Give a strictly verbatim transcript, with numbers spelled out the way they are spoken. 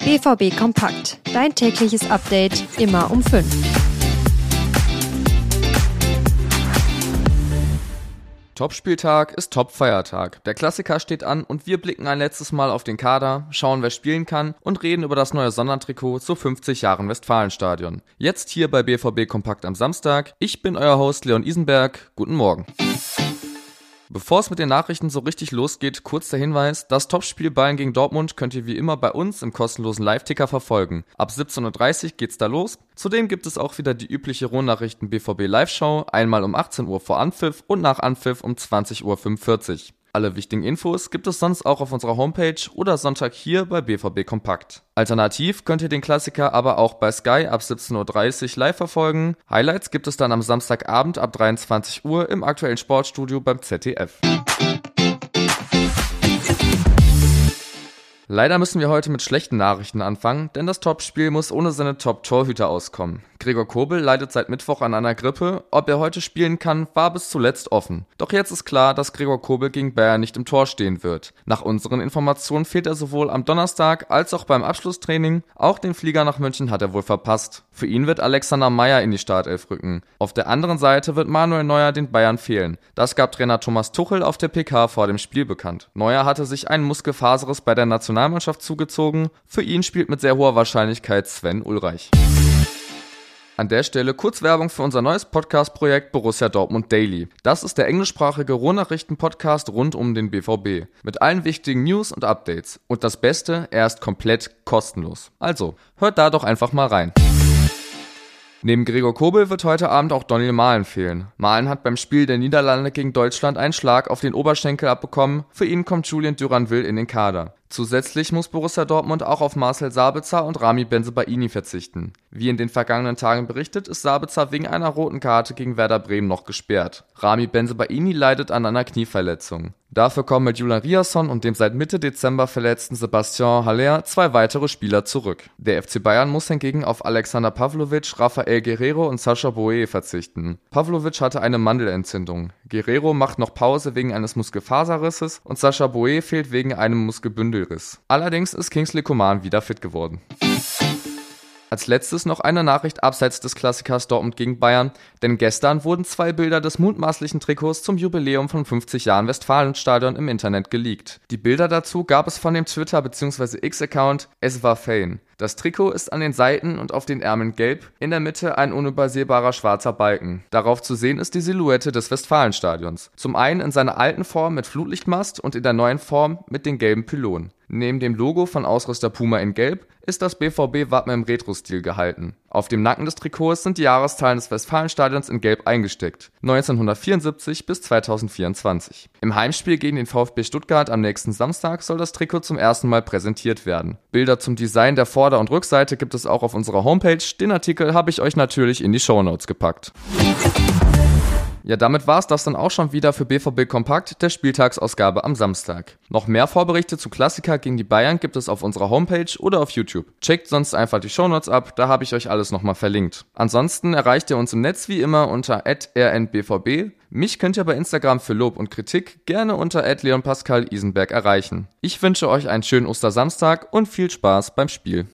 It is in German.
B V B Kompakt. Dein tägliches Update immer um fünf. Top-Spieltag ist Top-Feiertag. Der Klassiker steht an und wir blicken ein letztes Mal auf den Kader, schauen, wer spielen kann und reden über das neue Sondertrikot zu fünfzig Jahren Westfalenstadion. Jetzt hier bei B V B Kompakt am Samstag. Ich bin euer Host Leon Isenberg. Guten Morgen. Bevor es mit den Nachrichten so richtig losgeht, kurz der Hinweis: Das Topspiel Bayern gegen Dortmund könnt ihr wie immer bei uns im kostenlosen Live-Ticker verfolgen. Ab siebzehn Uhr dreißig geht's da los. Zudem gibt es auch wieder die übliche Ruhrnachrichten B V B Live-Show, einmal um achtzehn Uhr vor Anpfiff und nach Anpfiff um zwanzig Uhr fünfundvierzig. Alle wichtigen Infos gibt es sonst auch auf unserer Homepage oder Sonntag hier bei B V B Kompakt. Alternativ könnt ihr den Klassiker aber auch bei Sky ab siebzehn Uhr dreißig live verfolgen. Highlights gibt es dann am Samstagabend ab dreiundzwanzig Uhr im aktuellen Sportstudio beim Z D F. Leider müssen wir heute mit schlechten Nachrichten anfangen, denn das Topspiel muss ohne seine Top-Torhüter auskommen. Gregor Kobel leidet seit Mittwoch an einer Grippe. Ob er heute spielen kann, war bis zuletzt offen. Doch jetzt ist klar, dass Gregor Kobel gegen Bayern nicht im Tor stehen wird. Nach unseren Informationen fehlt er sowohl am Donnerstag als auch beim Abschlusstraining. Auch den Flieger nach München hat er wohl verpasst. Für ihn wird Alexander Meyer in die Startelf rücken. Auf der anderen Seite wird Manuel Neuer den Bayern fehlen. Das gab Trainer Thomas Tuchel auf der P K vor dem Spiel bekannt. Neuer hatte sich einen Muskelfaserriss bei der Nationalmannschaft zugezogen. Für ihn spielt mit sehr hoher Wahrscheinlichkeit Sven Ulreich. An der Stelle kurz Werbung für unser neues Podcast-Projekt Borussia Dortmund Daily. Das ist der englischsprachige Ruhrnachrichten-Podcast rund um den B V B. Mit allen wichtigen News und Updates. Und das Beste, er ist komplett kostenlos. Also, hört da doch einfach mal rein. Neben Gregor Kobel wird heute Abend auch Daniel Mahlen fehlen. Mahlen hat beim Spiel der Niederlande gegen Deutschland einen Schlag auf den Oberschenkel abbekommen. Für ihn kommt Julian Duranville in den Kader. Zusätzlich muss Borussia Dortmund auch auf Marcel Sabitzer und Rami Bensebaini verzichten. Wie in den vergangenen Tagen berichtet, ist Sabitzer wegen einer roten Karte gegen Werder Bremen noch gesperrt. Rami Bensebaini leidet an einer Knieverletzung. Dafür kommen mit Julian Riasson und dem seit Mitte Dezember verletzten Sebastian Haller zwei weitere Spieler zurück. Der F C Bayern muss hingegen auf Alexander Pavlovic, Rafael Guerreiro und Sascha Boe verzichten. Pavlovic hatte eine Mandelentzündung. Guerreiro macht noch Pause wegen eines Muskelfaserrisses und Sascha Boe fehlt wegen einem Muskelbündelriss. Allerdings ist Kingsley Coman wieder fit geworden. Als letztes noch eine Nachricht abseits des Klassikers Dortmund gegen Bayern, denn gestern wurden zwei Bilder des mutmaßlichen Trikots zum Jubiläum von fünfzig Jahren Westfalenstadion im Internet geleakt. Die Bilder dazu gab es von dem Twitter- bzw. X-Account Es war Fein. Das Trikot ist an den Seiten und auf den Ärmeln gelb, in der Mitte ein unübersehbarer schwarzer Balken. Darauf zu sehen ist die Silhouette des Westfalenstadions. Zum einen in seiner alten Form mit Flutlichtmast und in der neuen Form mit den gelben Pylonen. Neben dem Logo von Ausrüster Puma in gelb ist das B V B-Wappen im Retro-Stil gehalten. Auf dem Nacken des Trikots sind die Jahreszahlen des Westfalenstadions in gelb eingesteckt. neunzehnhundertvierundsiebzig bis zweitausendvierundzwanzig. Im Heimspiel gegen den VfB Stuttgart am nächsten Samstag soll das Trikot zum ersten Mal präsentiert werden. Bilder zum Design der Vorder- und Rückseite gibt es auch auf unserer Homepage. Den Artikel habe ich euch natürlich in die Shownotes gepackt. Ja, damit war's das dann auch schon wieder für B V B Kompakt, der Spieltagsausgabe am Samstag. Noch mehr Vorberichte zu Klassiker gegen die Bayern gibt es auf unserer Homepage oder auf YouTube. Checkt sonst einfach die Shownotes ab, da habe ich euch alles nochmal verlinkt. Ansonsten erreicht ihr uns im Netz wie immer unter at r n b v b. Mich könnt ihr bei Instagram für Lob und Kritik gerne unter at leon pascal isenberg erreichen. Ich wünsche euch einen schönen Ostersamstag und viel Spaß beim Spiel.